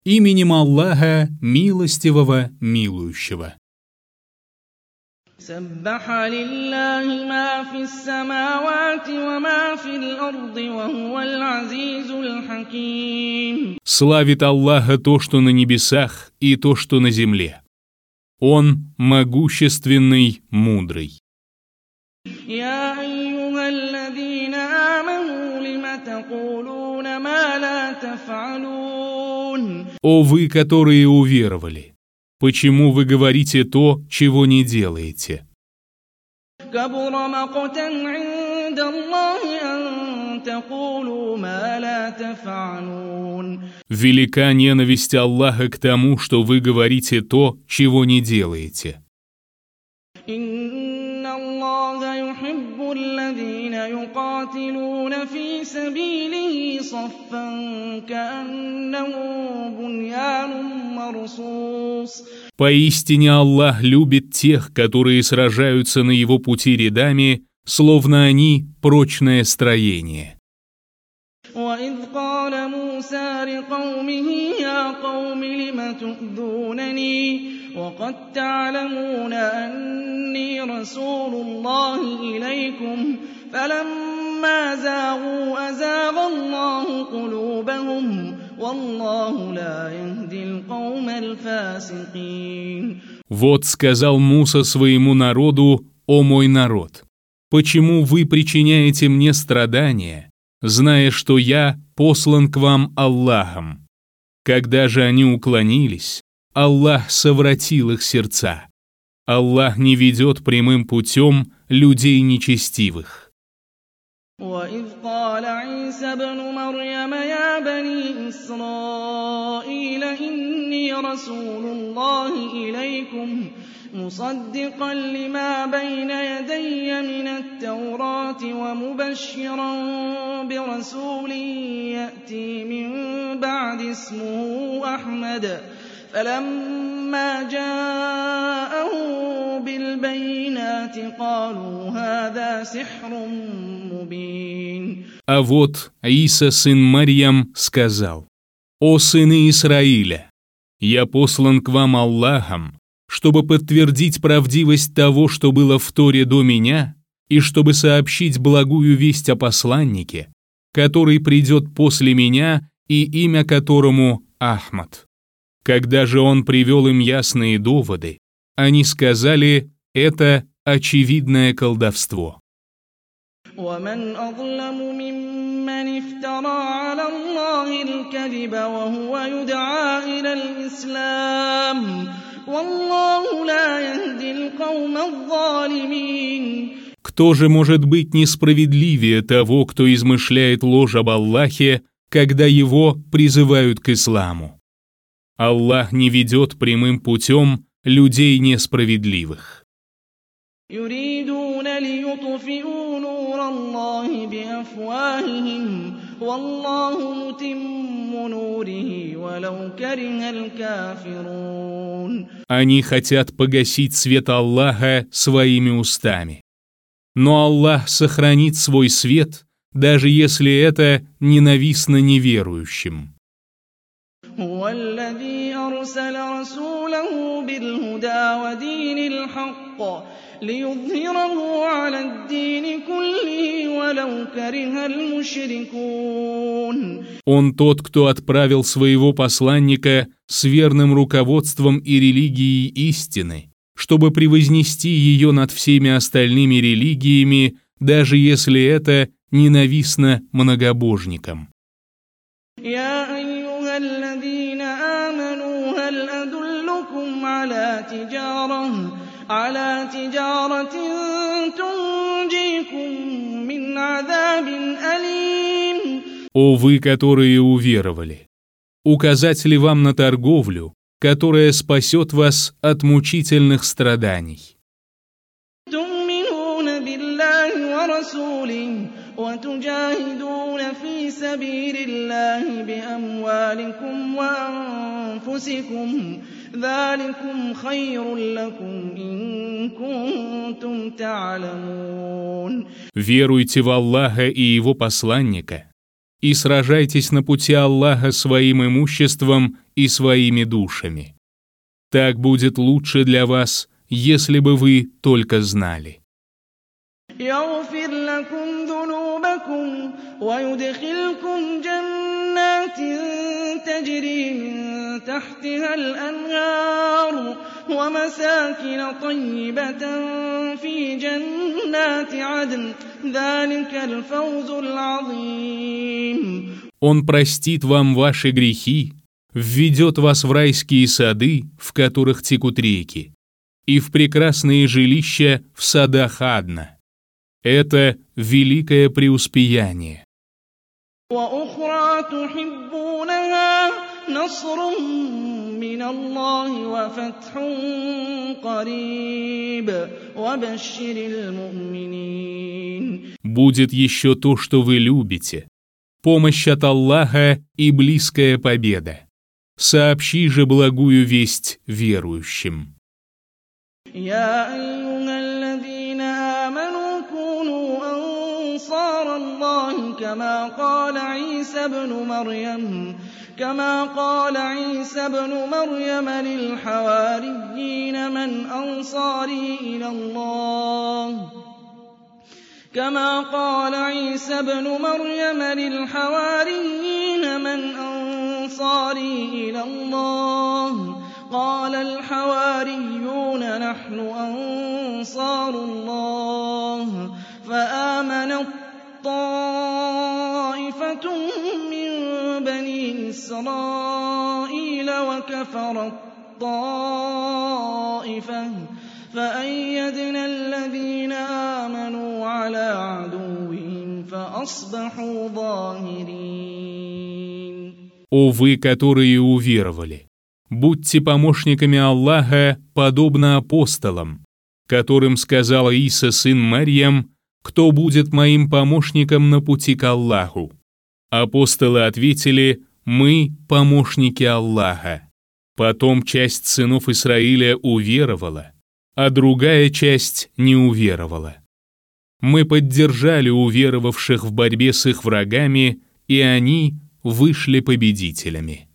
Именем Аллаха, милостивого, милующего. سبح لله ما في السماوات وما في الأرض وهو العزيز الحكيم. Славит Аллаха то, что на небесах, и то, что на земле. Он могущественный, мудрый. يا أيها الذين آمنوا لم تقولون ما لا تفعلون. О вы, которые уверовали! Почему вы говорите то, чего не делаете? كبر مقتا عند الله أن تقولوا ما لا تفعلون. Велика ненависть Аллаха к тому, что вы говорите то, чего не делаете. إن الله يحب الذين يقاتلون في سبيله صفا كأنه بنيان مرصوص. Поистине Аллах любит тех, которые сражаются на его пути рядами, словно они прочное строение. وإذ قال موسى لقومه يا قوم لم تؤذونني وقد تعلمون أني رسول الله إليكم فلما زاغوا أزاغ الله قلوبهم والله لا يهدي القوم الفاسقين. Вот сказал Муса своему народу: «О мой народ, почему вы причиняете мне страдания, зная, что я послан к вам Аллахом?» Когда же они уклонились, Аллах совратил их сердца. Аллах не ведет прямым путем людей нечестивых. وإذ قال عيسى ابن مريم يا بني إسرائيل إني رسول الله إليكم مصدقا لما بين يدي من التوراة ومبشرا برسول يأتي من بعد اسمه أحمد فلما جاءهم بالبينات قالوا هذا سحر مبين. А вот Иса, сын Марьям, сказал: «О сыны Исраиля, я послан к вам Аллахом, чтобы подтвердить правдивость того, что было в Торе до меня, и чтобы сообщить благую весть о посланнике, который придет после меня и имя которому Ахмад». Когда же он привел им ясные доводы, они сказали: «Это очевидное колдовство». ومن أظلم ممن افترى على الله الكذب وهو يدعى إلى الإسلام والله لا يهدي القوم الظالمين. Кто же может быть несправедливее того, кто измышляет ложь об Аллахе, когда его призывают к исламу? Аллах не ведет прямым путем людей несправедливых. يريدون ليطفئوا نور الله بأفواههم والله متم نوره ولو كره الكافرون. Они хотят погасить свет Аллаха своими устами. Но Аллах сохранит свой свет, даже если это ненавистно неверующим. هو الذي أرسل رسوله بالهدى ودين الحق ليظهره على الدين كله ولو كره المشركون. Он тот, кто отправил своего посланника с верным руководством и религией истины, чтобы превознести ее над всеми остальными религиями, даже если это ненавистно многобожникам. يا أيها الذين آمنوا هل أدلكم على تجارة تنجيكم من عذاب أليم. О вы, которые уверовали! Указать ли вам на торговлю, которая спасет вас от мучительных страданий? تؤمنون بالله ورسوله وتجاهدون في سبيل الله بأموالكم وأنفسكم ذلكم خير لكم إن كنتم تعلمون. Веруйте в Аллаха и Его посланника, и сражайтесь на пути Аллаха своим имуществом и своими душами. Так будет лучше для вас, если бы вы только знали. يغفر لكم ذنوبكم ويدخلكم جنات تجري من تحتها الأنهار ومساكن طيبة في جنات عدن ذلك الفوز العظيم. Он простит вам ваши грехи, введет вас в райские сады, в которых текут реки, и в прекрасные жилища в садах Адна. Это великое преуспеяние. وأخرى تحبونها نصر من الله وفتح قريب وبشر المؤمنين. Будет еще то, что вы любите. Помощь от Аллаха и близкая победа. Сообщи же благую весть верующим. يا أيها الذين آمنوا كونوا أنصار الله كما قال عيسى ابن مريم للحواريين من أنصاري إلى الله كما قال عيسى ابن مريم للحواريين من أنصاري إلى الله قال الحواريون نحن أنصار الله فآمنت طائفة من بني إسرائيل وكفرت طائفة فأيدنا الذين آمنوا على عدوهم فأصبحوا ظاهرين. О вы, которые уверовали! Будьте помощниками Аллаха, подобно апостолам, которым сказал Иса, сын Марьям, «Кто будет моим помощником на пути к Аллаху?» Апостолы ответили: «Мы – помощники Аллаха». Потом часть сынов Исраиля уверовала, а другая часть не уверовала. Мы поддержали уверовавших в борьбе с их врагами, и они вышли победителями.